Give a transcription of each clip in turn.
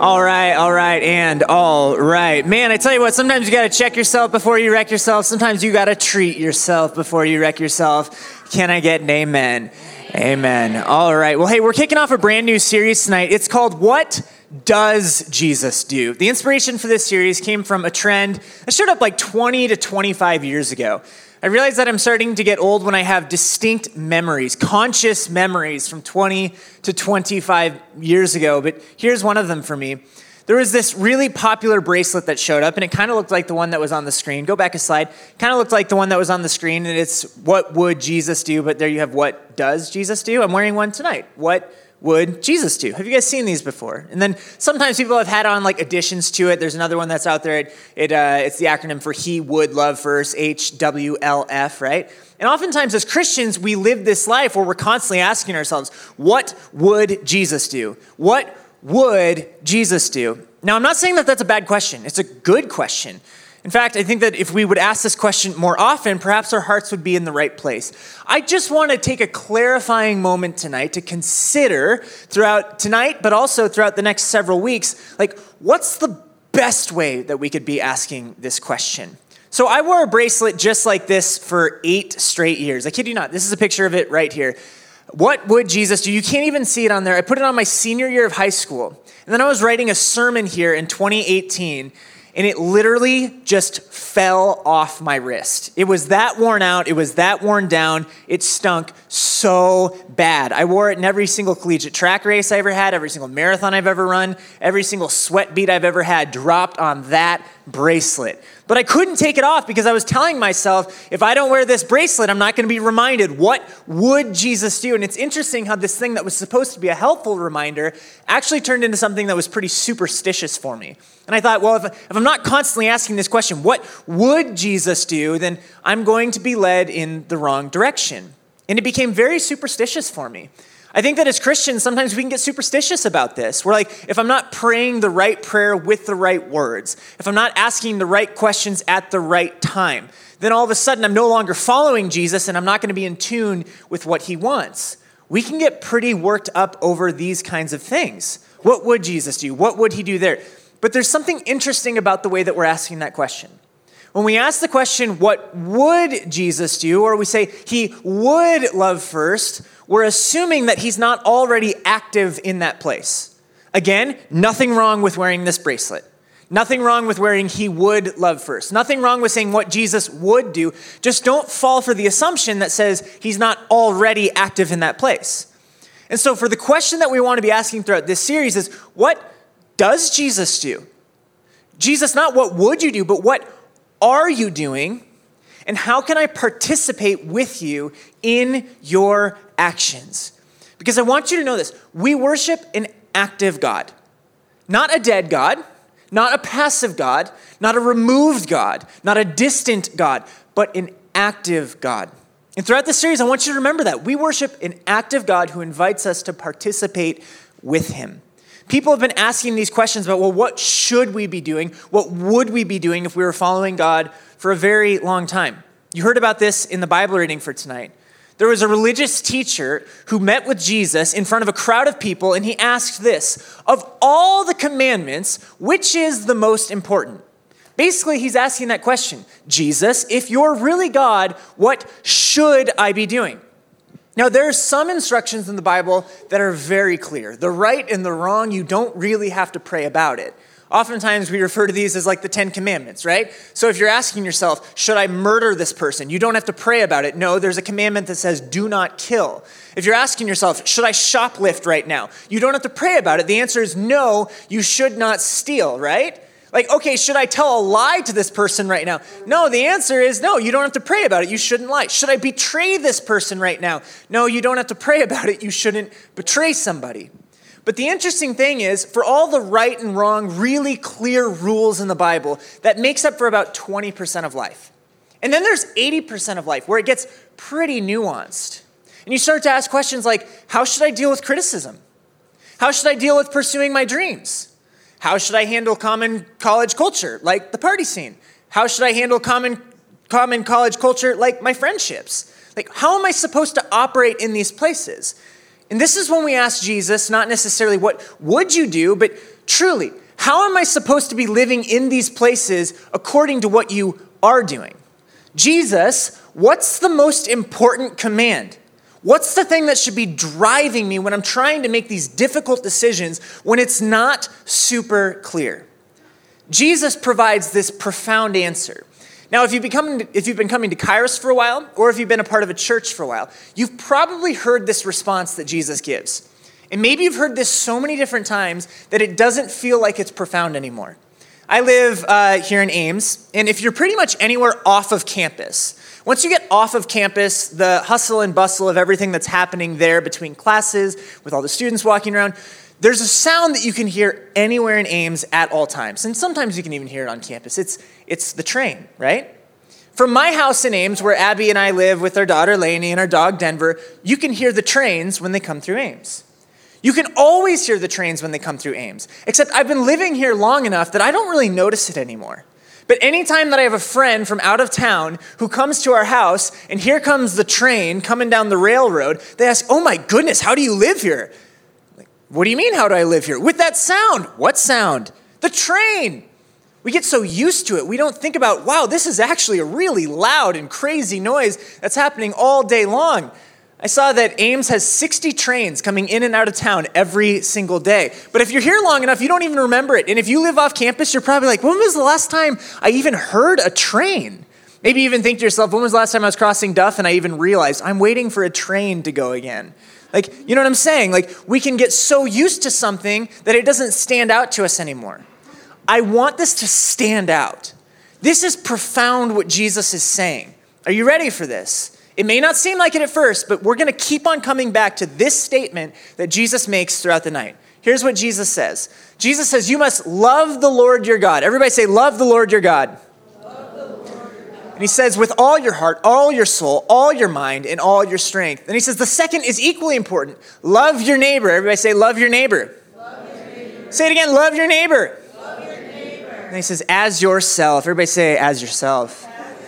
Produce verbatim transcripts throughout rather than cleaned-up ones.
All right, all right, and all right. Man, I tell you what, sometimes you got to check yourself before you wreck yourself. Sometimes you got to treat yourself before you wreck yourself. Can I get an amen? Amen. All right. Well, hey, we're kicking off a brand new series tonight. It's called What Does Jesus Do? The inspiration for this series came from a trend that showed up like twenty to twenty-five years ago. I realize that I'm starting to get old when I have distinct memories, conscious memories from twenty to twenty-five years ago, but here's one of them for me. There was this really popular bracelet that showed up, and it kind of looked like the one that was on the screen. Go back a slide. Kind of looked like the one that was on the screen, and it's what would Jesus do, but there you have what does Jesus do? I'm wearing one tonight. What would Jesus do? Have you guys seen these before? And then sometimes people have had on like additions to it. There's another one that's out there. It, it uh, It's the acronym for He Would Love First, H W L F, right? And oftentimes as Christians, we live this life where we're constantly asking ourselves, what would Jesus do? What would Jesus do? Now, I'm not saying that that's a bad question. It's a good question. In fact, I think that if we would ask this question more often, perhaps our hearts would be in the right place. I just want to take a clarifying moment tonight to consider throughout tonight, but also throughout the next several weeks, like what's the best way that we could be asking this question? So I wore a bracelet just like this for eight straight years. I kid you not. This is a picture of it right here. What would Jesus do? You can't even see it on there. I put it on my senior year of high school. And then I was writing a sermon here in twenty eighteen, and it literally just fell off my wrist. It was that worn out. It was that worn down. It stunk so bad. I wore it in every single collegiate track race I ever had, every single marathon I've ever run, every single sweat beat I've ever had dropped on that bracelet. But I couldn't take it off because I was telling myself, if I don't wear this bracelet, I'm not going to be reminded, what would Jesus do? And it's interesting how this thing that was supposed to be a helpful reminder actually turned into something that was pretty superstitious for me. And I thought, well, if, if I'm not constantly asking this question, what would Jesus do? Then I'm going to be led in the wrong direction. And it became very superstitious for me. I think that as Christians, sometimes we can get superstitious about this. We're like, if I'm not praying the right prayer with the right words, if I'm not asking the right questions at the right time, then all of a sudden I'm no longer following Jesus and I'm not going to be in tune with what he wants. We can get pretty worked up over these kinds of things. What would Jesus do? What would he do there? But there's something interesting about the way that we're asking that question. When we ask the question, what would Jesus do? Or we say he would love first, we're assuming that he's not already active in that place. Again, nothing wrong with wearing this bracelet. Nothing wrong with wearing he would love first. Nothing wrong with saying what Jesus would do. Just don't fall for the assumption that says he's not already active in that place. And so for the question that we want to be asking throughout this series is, what does Jesus do? Jesus, not what would you do, but what are you doing? And how can I participate with you in your actions? Because I want you to know this. We worship an active God, not a dead God, not a passive God, not a removed God, not a distant God, but an active God. And throughout this series, I want you to remember that. We worship an active God who invites us to participate with him. People have been asking these questions about, well, what should we be doing? What would we be doing if we were following God for a very long time? You heard about this in the Bible reading for tonight. There was a religious teacher who met with Jesus in front of a crowd of people, and he asked this, of all the commandments, which is the most important? Basically, he's asking that question, Jesus, if you're really God, what should I be doing? Now, there are some instructions in the Bible that are very clear. The right and the wrong, you don't really have to pray about it. Oftentimes, we refer to these as like the Ten Commandments, right? So if you're asking yourself, should I murder this person? You don't have to pray about it. No, there's a commandment that says, do not kill. If you're asking yourself, should I shoplift right now? You don't have to pray about it. The answer is no, you should not steal, right? Like, okay, should I tell a lie to this person right now? No, the answer is no, you don't have to pray about it. You shouldn't lie. Should I betray this person right now? No, you don't have to pray about it. You shouldn't betray somebody. But the interesting thing is, for all the right and wrong, really clear rules in the Bible, that makes up for about twenty percent of life. And then there's eighty percent of life where it gets pretty nuanced. And you start to ask questions like, how should I deal with criticism? How should I deal with pursuing my dreams? How should I handle common college culture, like the party scene? How should I handle common common college culture, like my friendships? Like, how am I supposed to operate in these places? And this is when we ask Jesus, not necessarily what would you do, but Truly, how am I supposed to be living in these places according to what you are doing? Jesus, what's the most important command? What's the thing that should be driving me when I'm trying to make these difficult decisions when it's not super clear? Jesus provides this profound answer. Now, if you've, become, if you've been coming to Kairos for a while, or if you've been a part of a church for a while, you've probably heard this response that Jesus gives. And maybe you've heard this so many different times that it doesn't feel like it's profound anymore. I live uh, here in Ames, and if you're pretty much anywhere off of campus, once you get off of campus, the hustle and bustle of everything that's happening there between classes, with all the students walking around, there's a sound that you can hear anywhere in Ames at all times. And sometimes you can even hear it on campus. It's, it's the train, right? From my house in Ames, where Abby and I live with our daughter Lainey and our dog Denver, you can hear the trains when they come through Ames. You can always hear the trains when they come through Ames, except I've been living here long enough that I don't really notice it anymore. But anytime that I have a friend from out of town who comes to our house and here comes the train coming down the railroad, they ask, oh my goodness, how do you live here? Like, what do you mean, how do I live here? With that sound. What sound? The train. We get so used to it, we don't think about, wow, this is actually a really loud and crazy noise that's happening all day long. I saw that Ames has sixty trains coming in and out of town every single day. But if you're here long enough, you don't even remember it. And if you live off campus, you're probably like, when was the last time I even heard a train? Maybe you even think to yourself, when was the last time I was crossing Duff and I even realized I'm waiting for a train to go again? Like, you know what I'm saying? Like, we can get so used to something that it doesn't stand out to us anymore. I want this to stand out. This is profound what Jesus is saying. Are you ready for this? It may not seem like it at first, but we're going to keep on coming back to this statement that Jesus makes throughout the night. Here's what Jesus says. Jesus says, you must love the Lord your God. Everybody say, love the Lord your God. Love the Lord your God. And he says, with all your heart, all your soul, all your mind, and all your strength. And he says, the second is equally important. Love your neighbor. Everybody say, love your neighbor. Love your neighbor. Say it again, love your neighbor. Love your neighbor. And he says, as yourself. Everybody say, as yourself.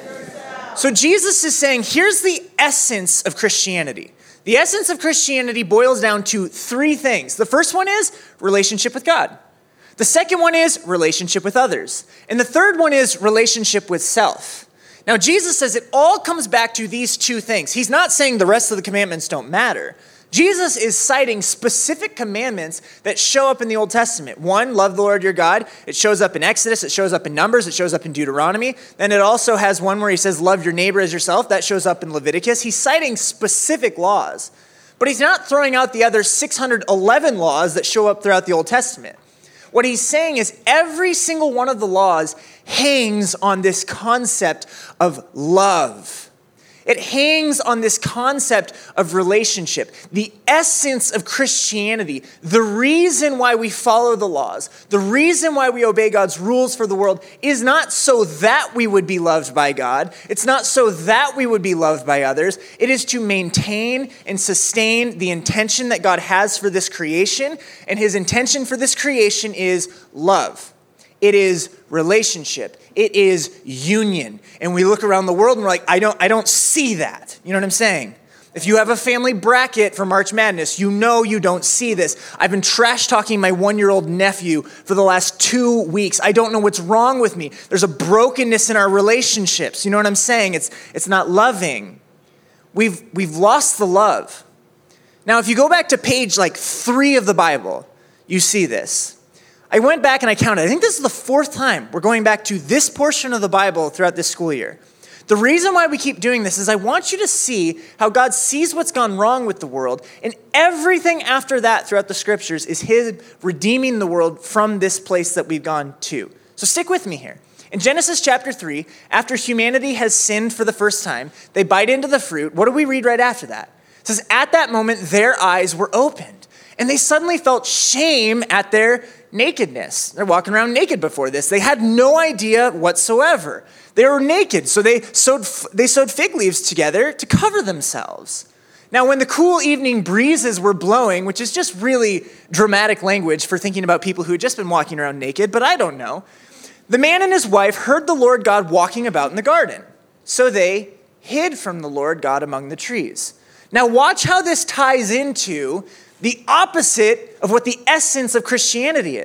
So Jesus is saying, here's the essence of Christianity. The essence of Christianity boils down to three things. The first one is relationship with God. The second one is relationship with others. And the third one is relationship with self. Now, Jesus says it all comes back to these two things. He's not saying the rest of the commandments don't matter. Jesus is citing specific commandments that show up in the Old Testament. One, love the Lord your God. It shows up in Exodus. It shows up in Numbers. It shows up in Deuteronomy. Then it also has one where he says, love your neighbor as yourself. That shows up in Leviticus. He's citing specific laws. But he's not throwing out the other six hundred eleven laws that show up throughout the Old Testament. What he's saying is every single one of the laws hangs on this concept of love. It hangs on this concept of relationship. The essence of Christianity, the reason why we follow the laws, the reason why we obey God's rules for the world is not so that we would be loved by God. It's not so that we would be loved by others. It is to maintain and sustain the intention that God has for this creation. And his intention for this creation is love. It is relationship. It is union. And we look around the world and we're like, I don't, I don't see that. You know what I'm saying? If you have a family bracket for March Madness, you know you don't see this. I've been trash talking my one-year-old nephew for the last two weeks. I don't know what's wrong with me. There's a brokenness in our relationships. You know what I'm saying? It's, it's not loving. We've, we've lost the love. Now, if you go back to page like three of the Bible, you see this. I went back and I counted. I think this is the fourth time we're going back to this portion of the Bible throughout this school year. The reason why we keep doing this is I want you to see how God sees what's gone wrong with the world, and everything after that throughout the scriptures is his redeeming the world from this place that we've gone to. So stick with me here. In Genesis chapter three, after humanity has sinned for the first time, they bite into the fruit. What do we read right after that? It says, at that moment, their eyes were opened, and they suddenly felt shame at their nakedness. They're walking around naked before this. They had no idea whatsoever. They were naked, so they sewed, they sewed fig leaves together to cover themselves. Now, when the cool evening breezes were blowing, which is just really dramatic language for thinking about people who had just been walking around naked, but I don't know, the man and his wife heard the Lord God walking about in the garden. So they hid from the Lord God among the trees. Now, watch how this ties into the opposite of what the essence of Christianity is.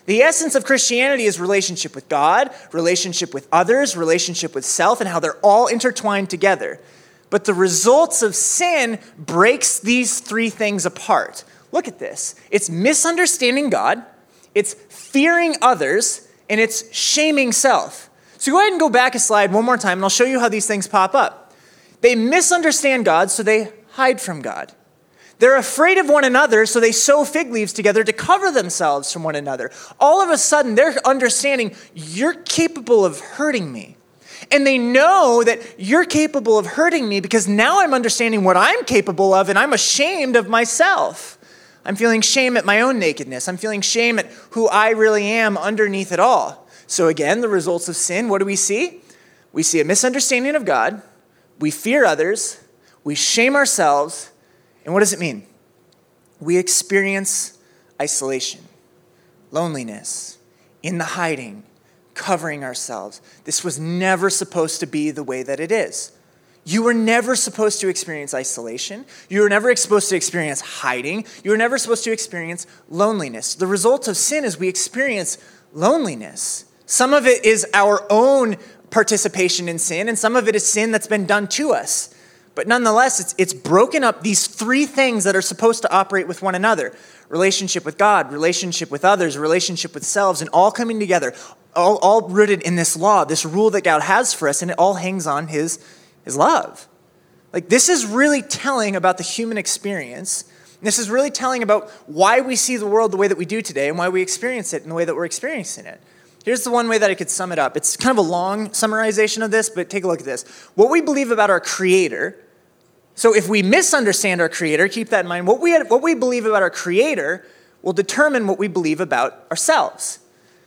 The essence of Christianity is relationship with God, relationship with others, relationship with self, and how they're all intertwined together. But the results of sin breaks these three things apart. Look at this. It's misunderstanding God, it's fearing others, and it's shaming self. So go ahead and go back a slide one more time, and I'll show you how these things pop up. They misunderstand God, so they hide from God. They're afraid of one another, so they sew fig leaves together to cover themselves from one another. All of a sudden, they're understanding, you're capable of hurting me. And they know that you're capable of hurting me because now I'm understanding what I'm capable of, and I'm ashamed of myself. I'm feeling shame at my own nakedness. I'm feeling shame at who I really am underneath it all. So again, the results of sin, what do we see? We see a misunderstanding of God. We fear others. We shame ourselves. And what does it mean? We experience isolation, loneliness, in the hiding, covering ourselves. This was never supposed to be the way that it is. You were never supposed to experience isolation. You were never supposed to experience hiding. You were never supposed to experience loneliness. The result of sin is we experience loneliness. Some of it is our own participation in sin, and some of it is sin that's been done to us. But nonetheless, it's, it's broken up these three things that are supposed to operate with one another. Relationship with God, relationship with others, relationship with selves, and all coming together, all, all rooted in this law, this rule that God has for us, and it all hangs on his, his love. Like, this is really telling about the human experience. And this is really telling about why we see the world the way that we do today and why we experience it in the way that we're experiencing it. Here's the one way that I could sum it up. It's kind of a long summarization of this, but take a look at this. What we believe about our Creator. So if we misunderstand our Creator, keep that in mind, what we, what we believe about our Creator will determine what we believe about ourselves.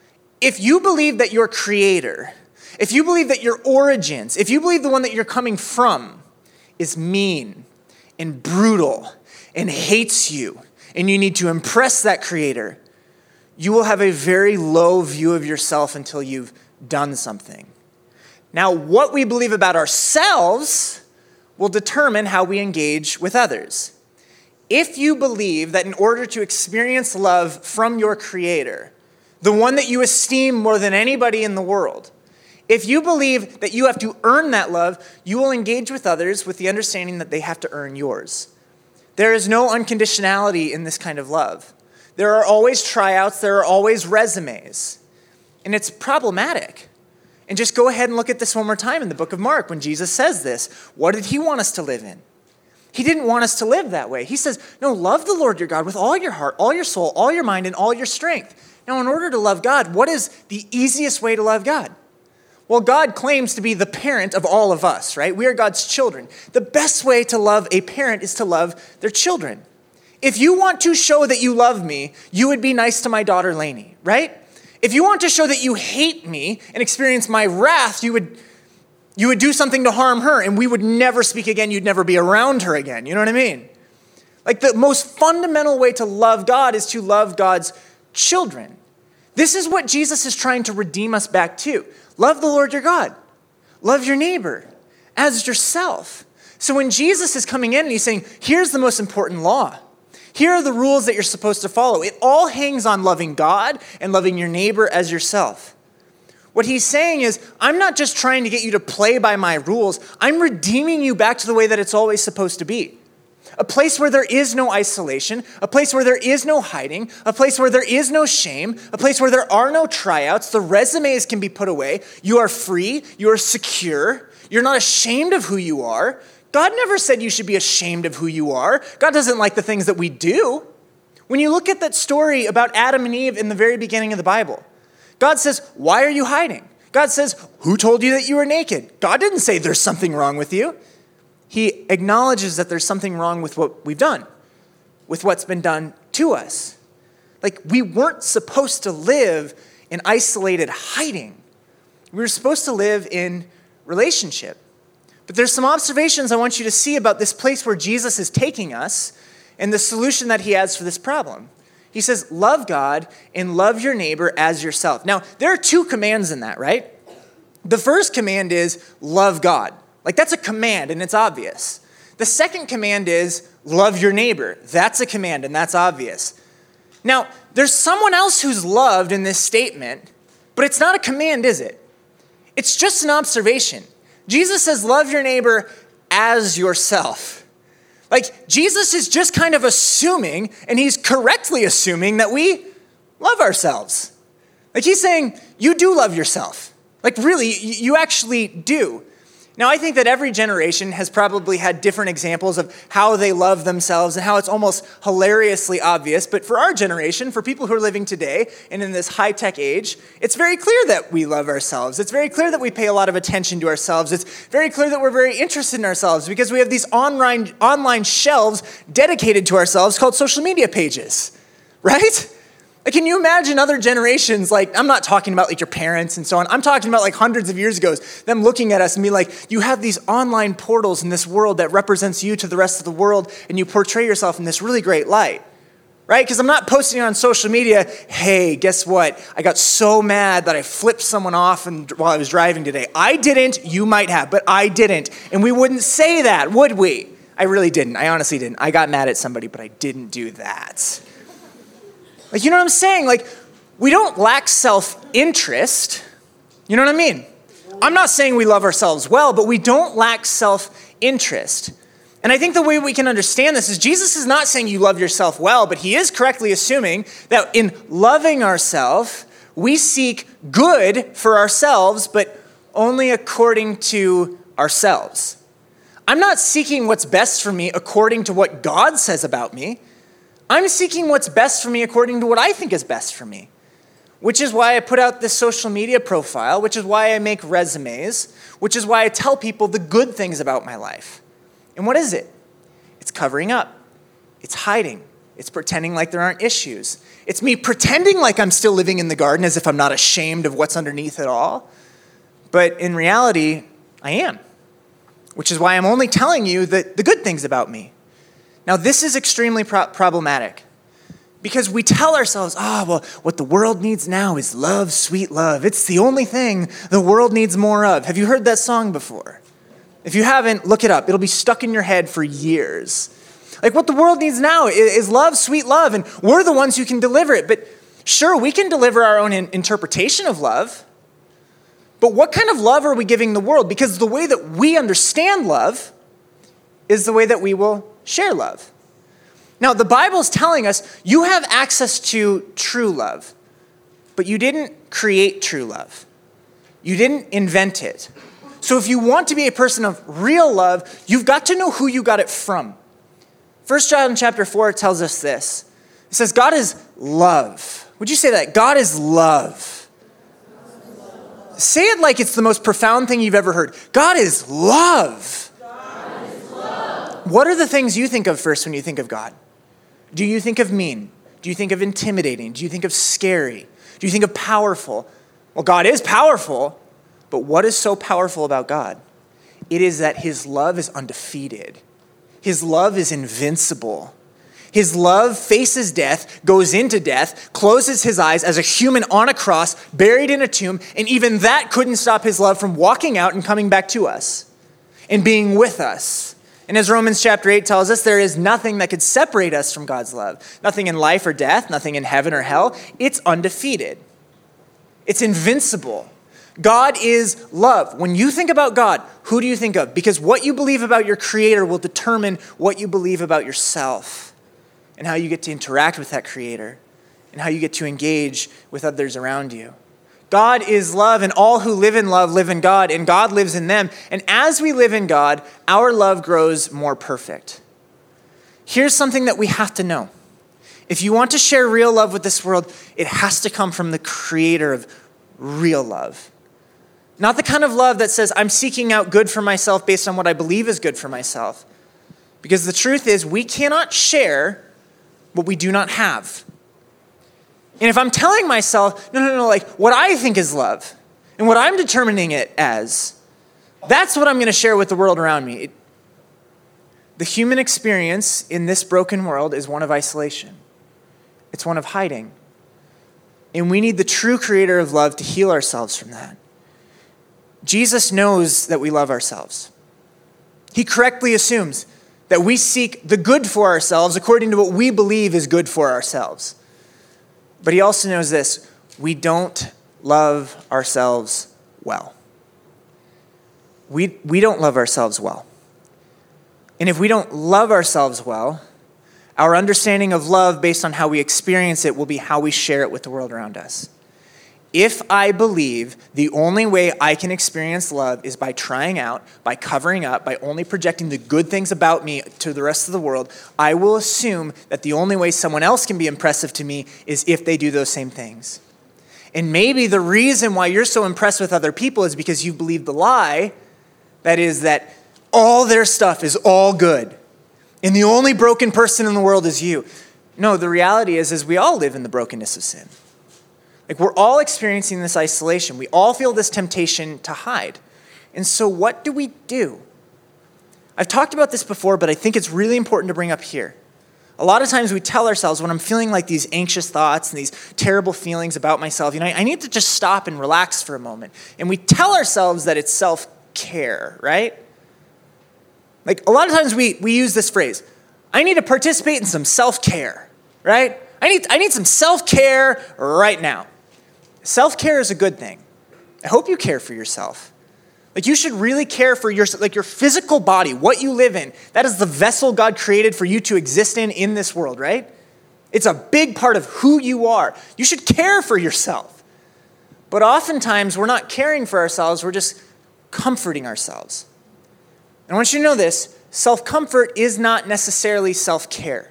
If you believe that your Creator, if you believe that your origins, if you believe the one that you're coming from is mean and brutal and hates you, and you need to impress that Creator, you will have a very low view of yourself until you've done something. Now, what we believe about ourselves will determine how we engage with others. If you believe that in order to experience love from your Creator, the one that you esteem more than anybody in the world, if you believe that you have to earn that love, you will engage with others with the understanding that they have to earn yours. There is no unconditionality in this kind of love. There are always tryouts, there are always resumes, and it's problematic. And just go ahead and look at this one more time in the book of Mark when Jesus says this. What did he want us to live in? He didn't want us to live that way. He says, no, love the Lord your God with all your heart, all your soul, all your mind, and all your strength. Now, in order to love God, what is the easiest way to love God? Well, God claims to be the parent of all of us, right? We are God's children. The best way to love a parent is to love their children. If you want to show that you love me, you would be nice to my daughter Lainey, right? If you want to show that you hate me and experience my wrath, you would, you would do something to harm her, and we would never speak again. You'd never be around her again. You know what I mean? Like, the most fundamental way to love God is to love God's children. This is what Jesus is trying to redeem us back to. Love the Lord your God. Love your neighbor as yourself. So when Jesus is coming in and he's saying, here's the most important law. Here are the rules that you're supposed to follow. It all hangs on loving God and loving your neighbor as yourself. What he's saying is, I'm not just trying to get you to play by my rules. I'm redeeming you back to the way that it's always supposed to be. A place where there is no isolation, a place where there is no hiding, a place where there is no shame, a place where there are no tryouts. The resumes can be put away. You are free. You are secure. You're not ashamed of who you are. God never said you should be ashamed of who you are. God doesn't like the things that we do. When you look at that story about Adam and Eve in the very beginning of the Bible, God says, why are you hiding? God says, who told you that you were naked? God didn't say there's something wrong with you. He acknowledges that there's something wrong with what we've done, with what's been done to us. Like, we weren't supposed to live in isolated hiding. We were supposed to live in relationship. But there's some observations I want you to see about this place where Jesus is taking us and the solution that he has for this problem. He says, love God and love your neighbor as yourself. Now, there are two commands in that, right? The first command is love God. Like, that's a command and it's obvious. The second command is love your neighbor. That's a command and that's obvious. Now, there's someone else who's loved in this statement, but it's not a command, is it? It's just an observation. Jesus says, love your neighbor as yourself. Like, Jesus is just kind of assuming, and he's correctly assuming, that we love ourselves. Like, he's saying, you do love yourself. Like, really, you actually do. Now, I think that every generation has probably had different examples of how they love themselves and how it's almost hilariously obvious. But for our generation, for people who are living today and in this high-tech age, it's very clear that we love ourselves. It's very clear that we pay a lot of attention to ourselves. It's very clear that we're very interested in ourselves because we have these online, online shelves dedicated to ourselves called social media pages, right? Like, can you imagine other generations, like, I'm not talking about like your parents and so on. I'm talking about like hundreds of years ago, them looking at us and being like, you have these online portals in this world that represents you to the rest of the world and you portray yourself in this really great light, right? Because I'm not posting on social media, hey, guess what? I got so mad that I flipped someone off and, while I was driving today. I didn't, you might have, but I didn't. And we wouldn't say that, would we? I really didn't. I honestly didn't. I got mad at somebody, but I didn't do that. Like, you know what I'm saying? Like, we don't lack self-interest. You know what I mean? I'm not saying we love ourselves well, but we don't lack self-interest. And I think the way we can understand this is Jesus is not saying you love yourself well, but he is correctly assuming that in loving ourselves, we seek good for ourselves, but only according to ourselves. I'm not seeking what's best for me according to what God says about me. I'm seeking what's best for me according to what I think is best for me, which is why I put out this social media profile, which is why I make resumes, which is why I tell people the good things about my life. And what is it? It's covering up. It's hiding. It's pretending like there aren't issues. It's me pretending like I'm still living in the garden as if I'm not ashamed of what's underneath it all. But in reality, I am, which is why I'm only telling you the, the good things about me. Now, this is extremely pro- problematic because we tell ourselves, ah, oh, well, what the world needs now is love, sweet love. It's the only thing the world needs more of. Have you heard that song before? If you haven't, look it up. It'll be stuck in your head for years. Like, what the world needs now is, is love, sweet love, and we're the ones who can deliver it. But sure, we can deliver our own in- interpretation of love. But what kind of love are we giving the world? Because the way that we understand love is the way that we will share love. Now, the Bible's telling us you have access to true love, but you didn't create true love. You didn't invent it. So if you want to be a person of real love, you've got to know who you got it from. First John chapter four tells us this. It says, God is love. Would you say that? God is love. Say it like it's the most profound thing you've ever heard. God is love. What are the things you think of first when you think of God? Do you think of mean? Do you think of intimidating? Do you think of scary? Do you think of powerful? Well, God is powerful, but what is so powerful about God? It is that his love is undefeated. His love is invincible. His love faces death, goes into death, closes his eyes as a human on a cross, buried in a tomb, and even that couldn't stop his love from walking out and coming back to us and being with us. And as Romans chapter eight tells us, there is nothing that could separate us from God's love. Nothing in life or death, nothing in heaven or hell. It's undefeated. It's invincible. God is love. When you think about God, who do you think of? Because what you believe about your Creator will determine what you believe about yourself and how you get to interact with that Creator and how you get to engage with others around you. God is love, and all who live in love live in God, and God lives in them. And as we live in God, our love grows more perfect. Here's something that we have to know. If you want to share real love with this world, it has to come from the Creator of real love. Not the kind of love that says, I'm seeking out good for myself based on what I believe is good for myself. Because the truth is, we cannot share what we do not have. And if I'm telling myself, no, no, no, like what I think is love and what I'm determining it as, that's what I'm going to share with the world around me. It, the human experience in this broken world is one of isolation. It's one of hiding. And we need the true Creator of love to heal ourselves from that. Jesus knows that we love ourselves. He correctly assumes that we seek the good for ourselves according to what we believe is good for ourselves. But he also knows this: we don't love ourselves well. We, we don't love ourselves well. And if we don't love ourselves well, our understanding of love based on how we experience it will be how we share it with the world around us. If I believe the only way I can experience love is by trying out, by covering up, by only projecting the good things about me to the rest of the world, I will assume that the only way someone else can be impressive to me is if they do those same things. And maybe the reason why you're so impressed with other people is because you believe the lie, that is that all their stuff is all good. And the only broken person in the world is you. No, the reality is, is we all live in the brokenness of sin. Like, we're all experiencing this isolation. We all feel this temptation to hide. And so what do we do? I've talked about this before, but I think it's really important to bring up here. A lot of times we tell ourselves, when I'm feeling like these anxious thoughts and these terrible feelings about myself, you know, I need to just stop and relax for a moment. And we tell ourselves that it's self-care, right? Like, a lot of times we, we use this phrase, I need to participate in some self-care, right? I need, I need some self-care right now. Self-care is a good thing. I hope you care for yourself. Like, you should really care for your, like your physical body, what you live in. That is the vessel God created for you to exist in in this world, right? It's a big part of who you are. You should care for yourself. But oftentimes, we're not caring for ourselves. We're just comforting ourselves. And I want you to know this. Self-comfort is not necessarily self-care.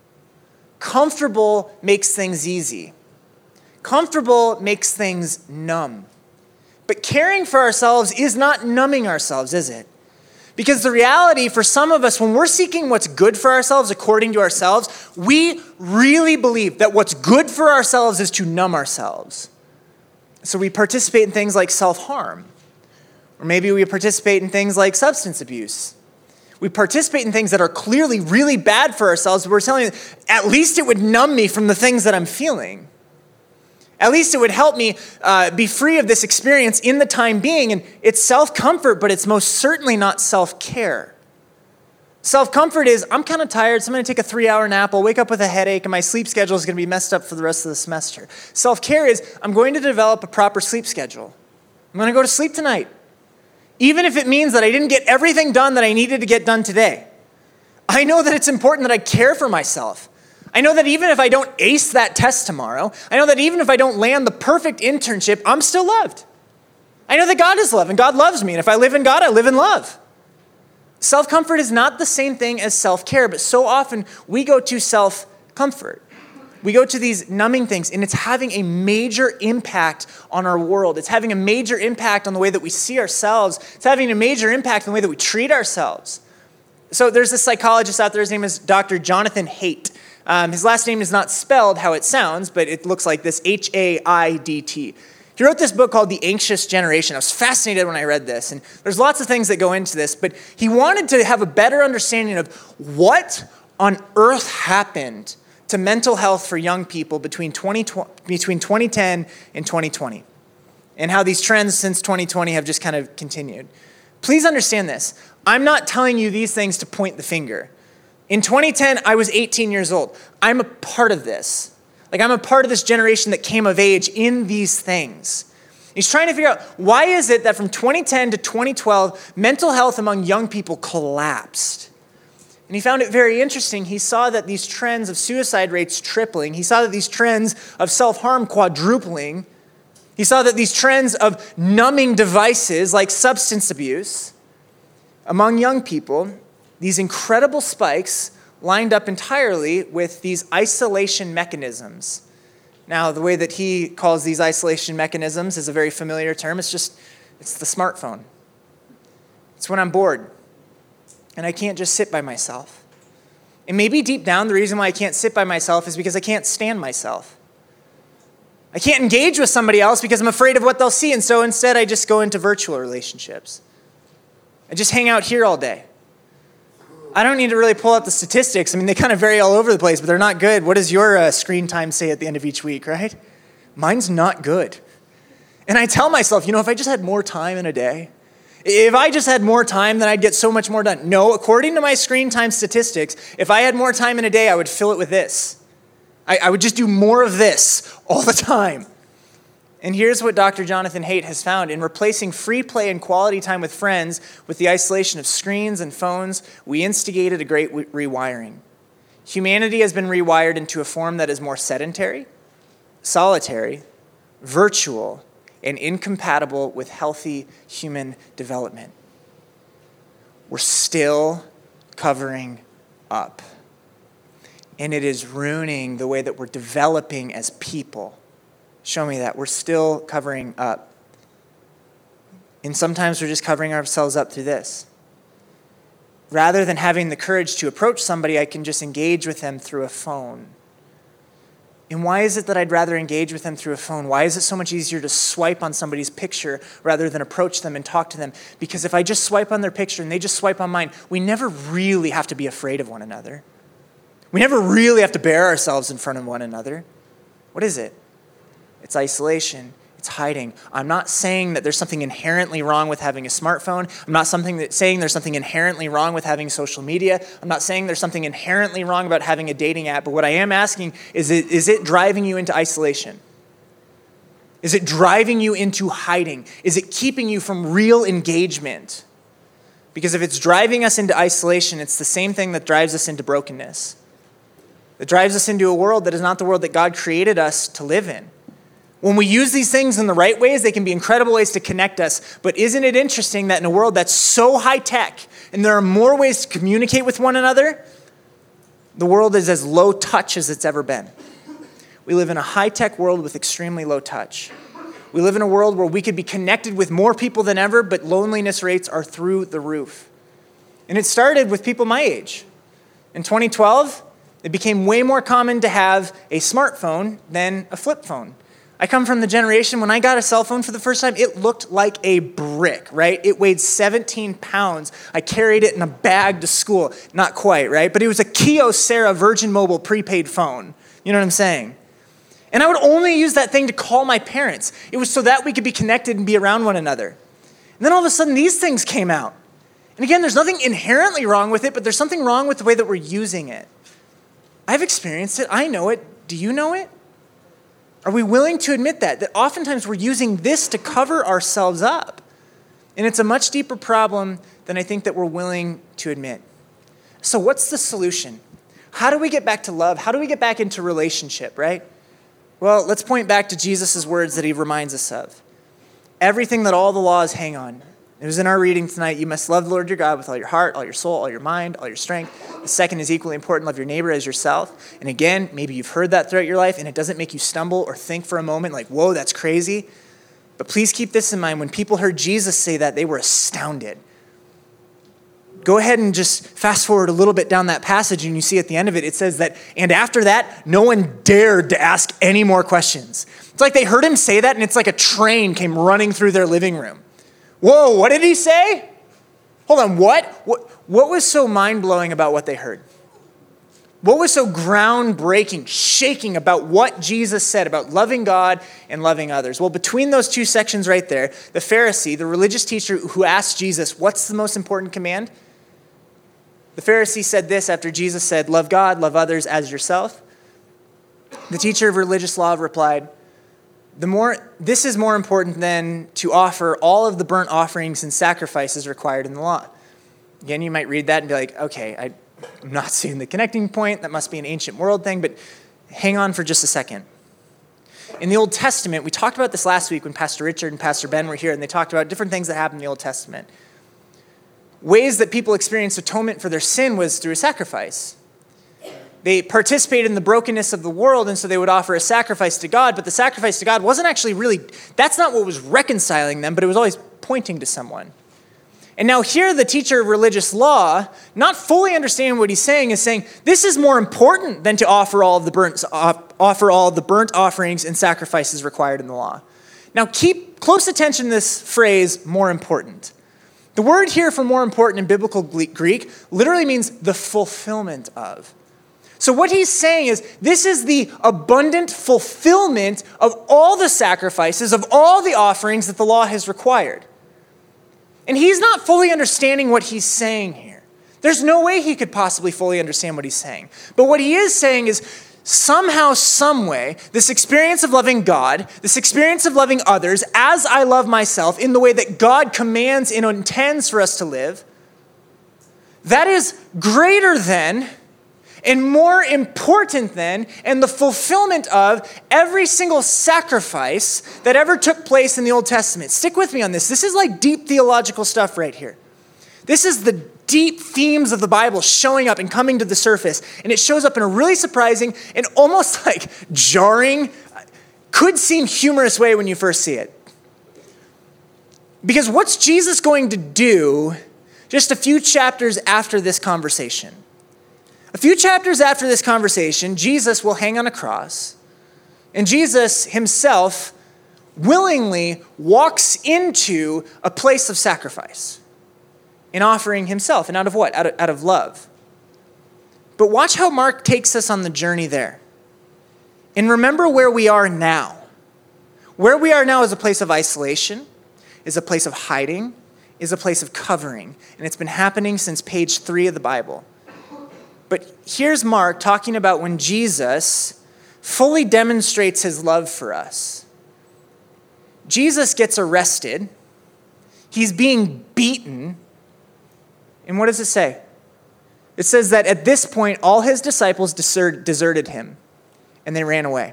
Comfortable makes things easy. Comfortable makes things numb. But caring for ourselves is not numbing ourselves, is it? Because the reality for some of us, when we're seeking what's good for ourselves according to ourselves, we really believe that what's good for ourselves is to numb ourselves. So we participate in things like self-harm. Or maybe we participate in things like substance abuse. We participate in things that are clearly really bad for ourselves, but we're telling them, at least it would numb me from the things that I'm feeling. At least it would help me uh, be free of this experience in the time being. And it's self-comfort, but it's most certainly not self-care. Self-comfort is, I'm kind of tired, so I'm going to take a three-hour nap. I'll wake up with a headache, and my sleep schedule is going to be messed up for the rest of the semester. Self-care is, I'm going to develop a proper sleep schedule. I'm going to go to sleep tonight, even if it means that I didn't get everything done that I needed to get done today. I know that it's important that I care for myself. I know that even if I don't ace that test tomorrow, I know that even if I don't land the perfect internship, I'm still loved. I know that God is love, and God loves me, and if I live in God, I live in love. Self-comfort is not the same thing as self-care, but so often we go to self-comfort. We go to these numbing things, and it's having a major impact on our world. It's having a major impact on the way that we see ourselves. It's having a major impact on the way that we treat ourselves. So there's a psychologist out there. His name is Doctor Jonathan Haidt. Um, his last name is not spelled how it sounds, but it looks like this, H A I D T. He wrote this book called The Anxious Generation. I was fascinated when I read this, and there's lots of things that go into this, but he wanted to have a better understanding of what on earth happened to mental health for young people between twenty, between twenty ten and twenty twenty, and how these trends since twenty twenty have just kind of continued. Please understand this. I'm not telling you these things to point the finger. In twenty ten, I was eighteen years old. I'm a part of this. Like, I'm a part of this generation that came of age in these things. He's trying to figure out, why is it that from twenty ten to twenty twelve, mental health among young people collapsed? And he found it very interesting. He saw that these trends of suicide rates tripling. He saw that these trends of self-harm quadrupling. He saw that these trends of numbing devices like substance abuse among young people, these incredible spikes lined up entirely with these isolation mechanisms. Now, the way that he calls these isolation mechanisms is a very familiar term. It's just, it's the smartphone. It's when I'm bored and I can't just sit by myself. And maybe deep down, the reason why I can't sit by myself is because I can't stand myself. I can't engage with somebody else because I'm afraid of what they'll see. And so instead, I just go into virtual relationships. I just hang out here all day. I don't need to really pull out the statistics. I mean, they kind of vary all over the place, but they're not good. What does your uh, screen time say at the end of each week, right? Mine's not good. And I tell myself, you know, if I just had more time in a day, if I just had more time, then I'd get so much more done. No, according to my screen time statistics, if I had more time in a day, I would fill it with this. I, I would just do more of this all the time. And here's what Doctor Jonathan Haidt has found. In replacing free play and quality time with friends with the isolation of screens and phones, we instigated a great rewiring. Humanity has been rewired into a form that is more sedentary, solitary, virtual, and incompatible with healthy human development. We're still covering up. And it is ruining the way that we're developing as people. Show me that. We're still covering up. And sometimes we're just covering ourselves up through this. Rather than having the courage to approach somebody, I can just engage with them through a phone. And why is it that I'd rather engage with them through a phone? Why is it so much easier to swipe on somebody's picture rather than approach them and talk to them? Because if I just swipe on their picture and they just swipe on mine, we never really have to be afraid of one another. We never really have to bare ourselves in front of one another. What is it? It's isolation. It's hiding. I'm not saying that there's something inherently wrong with having a smartphone. I'm not something that, saying there's something inherently wrong with having social media. I'm not saying there's something inherently wrong about having a dating app. But what I am asking is, it, is it driving you into isolation? Is it driving you into hiding? Is it keeping you from real engagement? Because if it's driving us into isolation, it's the same thing that drives us into brokenness. It drives us into a world that is not the world that God created us to live in. When we use these things in the right ways, they can be incredible ways to connect us. But isn't it interesting that in a world that's so high-tech, and there are more ways to communicate with one another, the world is as low touch as it's ever been. We live in a high-tech world with extremely low touch. We live in a world where we could be connected with more people than ever, but loneliness rates are through the roof. And it started with people my age. In twenty twelve, it became way more common to have a smartphone than a flip phone. I come from the generation when I got a cell phone for the first time, it looked like a brick, right? It weighed seventeen pounds. I carried it in a bag to school. Not quite, right? But it was a Kyocera Virgin Mobile prepaid phone. You know what I'm saying? And I would only use that thing to call my parents. It was so that we could be connected and be around one another. And then all of a sudden, these things came out. And again, there's nothing inherently wrong with it, but there's something wrong with the way that we're using it. I've experienced it. I know it. Do you know it? Are we willing to admit that? That oftentimes we're using this to cover ourselves up. And it's a much deeper problem than I think that we're willing to admit. So what's the solution? How do we get back to love? How do we get back into relationship, right? Well, let's point back to Jesus' words that he reminds us of. Everything that all the laws hang on. It was in our reading tonight. You must love the Lord your God with all your heart, all your soul, all your mind, all your strength. The second is equally important. Love your neighbor as yourself. And again, maybe you've heard that throughout your life and it doesn't make you stumble or think for a moment like, whoa, that's crazy. But please keep this in mind. When people heard Jesus say that, they were astounded. Go ahead and just fast forward a little bit down that passage and you see at the end of it, it says that, and after that, no one dared to ask any more questions. It's like they heard him say that and it's like a train came running through their living room. Whoa, what did he say? Hold on, what? What, what was so mind-blowing about what they heard? What was so groundbreaking, shaking about what Jesus said about loving God and loving others? Well, between those two sections right there, the Pharisee, the religious teacher who asked Jesus, what's the most important command? The Pharisee said this after Jesus said, love God, love others as yourself. The teacher of religious law replied, The more, this is more important than to offer all of the burnt offerings and sacrifices required in the law. Again, you might read that and be like, okay, I, I'm not seeing the connecting point. That must be an ancient world thing, but hang on for just a second. In the Old Testament, we talked about this last week when Pastor Richard and Pastor Ben were here, and they talked about different things that happened in the Old Testament. Ways that people experienced atonement for their sin was through a sacrifice. They participated in the brokenness of the world, and so they would offer a sacrifice to God, but the sacrifice to God wasn't actually really, that's not what was reconciling them, but it was always pointing to someone. And now here the teacher of religious law, not fully understanding what he's saying, is saying, this is more important than to offer all of the burnt, offer all of the burnt offerings and sacrifices required in the law. Now keep close attention to this phrase, more important. The word here for more important in biblical Greek literally means the fulfillment of. So what he's saying is, this is the abundant fulfillment of all the sacrifices, of all the offerings that the law has required. And he's not fully understanding what he's saying here. There's no way he could possibly fully understand what he's saying. But what he is saying is, somehow, some way, this experience of loving God, this experience of loving others as I love myself in the way that God commands and intends for us to live, that is greater than and more important than and the fulfillment of every single sacrifice that ever took place in the Old Testament. Stick with me on this. This is like deep theological stuff right here. This is the deep themes of the Bible showing up and coming to the surface. And it shows up in a really surprising and almost like jarring, could seem humorous way when you first see it. Because what's Jesus going to do just a few chapters after this conversation? A few chapters after this conversation, Jesus will hang on a cross. And Jesus himself willingly walks into a place of sacrifice. In offering himself. And out of what? Out of, out of love. But watch how Mark takes us on the journey there. And remember where we are now. Where we are now is a place of isolation, is a place of hiding, is a place of covering. And it's been happening since page three of the Bible. But here's Mark talking about when Jesus fully demonstrates his love for us. Jesus gets arrested. He's being beaten. And what does it say? It says that at this point, all his disciples desert, deserted him, and they ran away.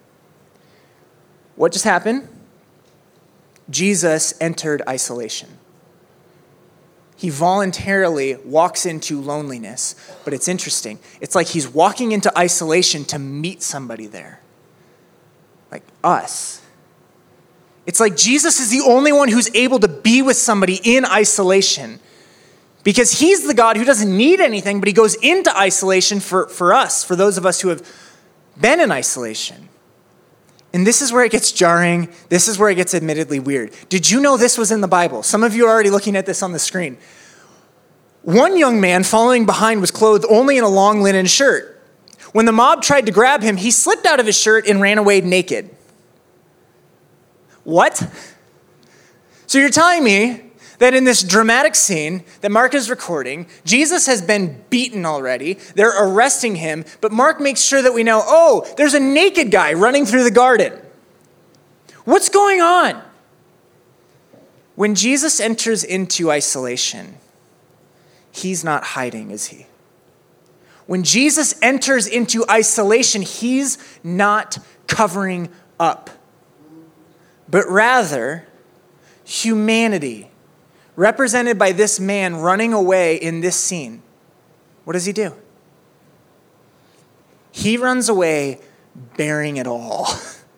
What just happened? Jesus entered isolation. He voluntarily walks into loneliness, but it's interesting. It's like he's walking into isolation to meet somebody there, like us. It's like Jesus is the only one who's able to be with somebody in isolation. Because he's the God who doesn't need anything, but he goes into isolation for, for us, for those of us who have been in isolation. And this is where it gets jarring. This is where it gets admittedly weird. Did you know this was in the Bible? Some of you are already looking at this on the screen. One young man following behind was clothed only in a long linen shirt. When the mob tried to grab him, he slipped out of his shirt and ran away naked. What? So you're telling me that in this dramatic scene that Mark is recording, Jesus has been beaten already. They're arresting him, but Mark makes sure that we know, oh, there's a naked guy running through the garden. What's going on? When Jesus enters into isolation, he's not hiding, is he? When Jesus enters into isolation, he's not covering up, but rather humanity, represented by this man running away in this scene. What does he do? He runs away bearing it all.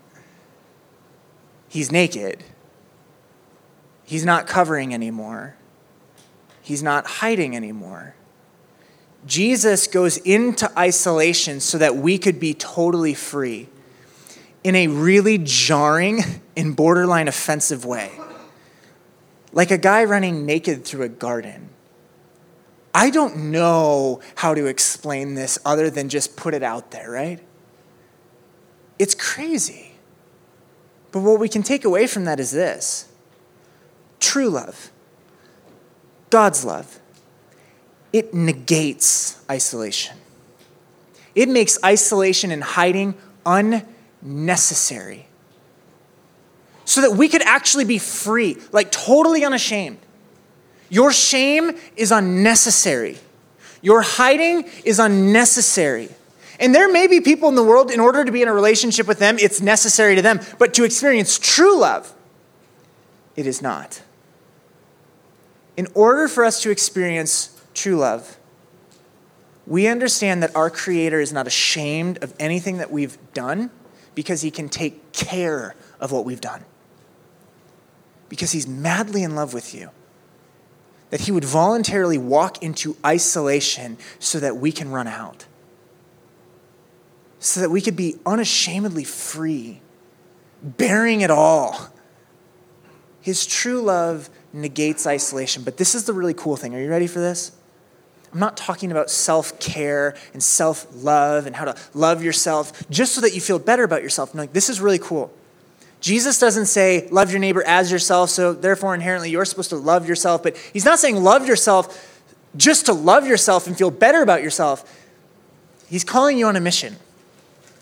He's naked. He's not covering anymore. He's not hiding anymore. Jesus goes into isolation so that we could be totally free in a really jarring and borderline offensive way. Like a guy running naked through a garden. I don't know how to explain this other than just put it out there, right? It's crazy. But what we can take away from that is this. True love, God's love, it negates isolation. It makes isolation and hiding unnecessary. So that we could actually be free, like totally unashamed. Your shame is unnecessary. Your hiding is unnecessary. And there may be people in the world, in order to be in a relationship with them, it's necessary to them. But to experience true love, it is not. In order for us to experience true love, we understand that our Creator is not ashamed of anything that we've done because he can take care of what we've done. Because he's madly in love with you. That he would voluntarily walk into isolation so that we can run out. So that we could be unashamedly free, bearing it all. His true love negates isolation. But this is the really cool thing. Are you ready for this? I'm not talking about self-care and self-love and how to love yourself just so that you feel better about yourself. No, this is really cool. Jesus doesn't say, love your neighbor as yourself, so therefore inherently you're supposed to love yourself. But he's not saying love yourself just to love yourself and feel better about yourself. He's calling you on a mission.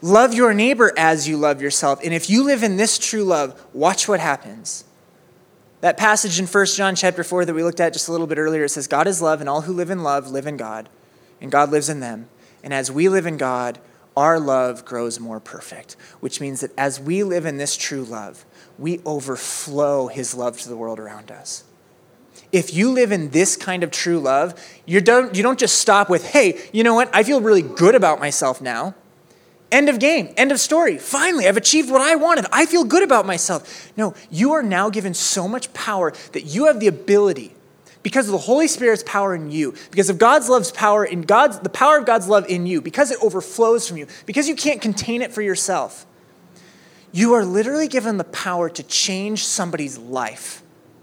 Love your neighbor as you love yourself. And if you live in this true love, watch what happens. That passage in First John chapter four that we looked at just a little bit earlier, it says, God is love, and all who live in love live in God, and God lives in them. And as we live in God, our love grows more perfect, which means that as we live in this true love, we overflow his love to the world around us. If you live in this kind of true love, you don't, you don't just stop with, hey, you know what? I feel really good about myself now. End of game. End of story. Finally, I've achieved what I wanted. I feel good about myself. No, you are now given so much power that you have the ability, because of the Holy Spirit's power in you, because of God's love's power in God's, the power of God's love in you, because it overflows from you, because you can't contain it for yourself. You are literally given the power to change somebody's life,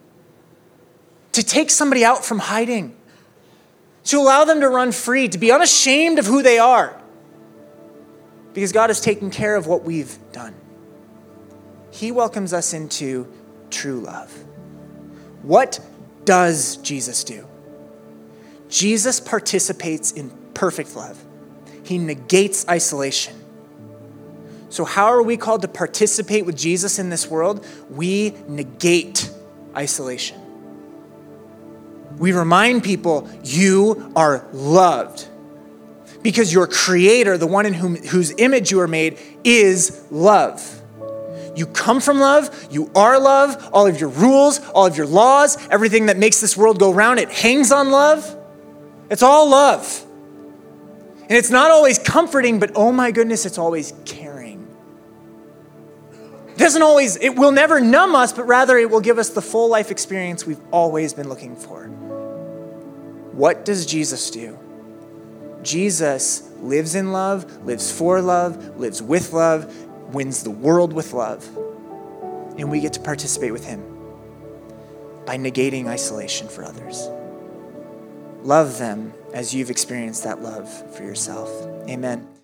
to take somebody out from hiding, to allow them to run free, to be unashamed of who they are. Because God has taken care of what we've done. He welcomes us into true love. What does Jesus do? Jesus participates in perfect love. He negates isolation. So how are we called to participate with Jesus in this world? We negate isolation. We remind people, you are loved. Because your creator, the one in whom, whose image you are made, is love. You come from love, you are love, all of your rules, all of your laws, everything that makes this world go round, it hangs on love. It's all love. And it's not always comforting, but oh my goodness, it's always caring. It doesn't always, it will never numb us, but rather it will give us the full life experience we've always been looking for. What does Jesus do? Jesus lives in love, lives for love, lives with love, wins the world with love. And we get to participate with him by negating isolation for others. Love them as you've experienced that love for yourself. Amen.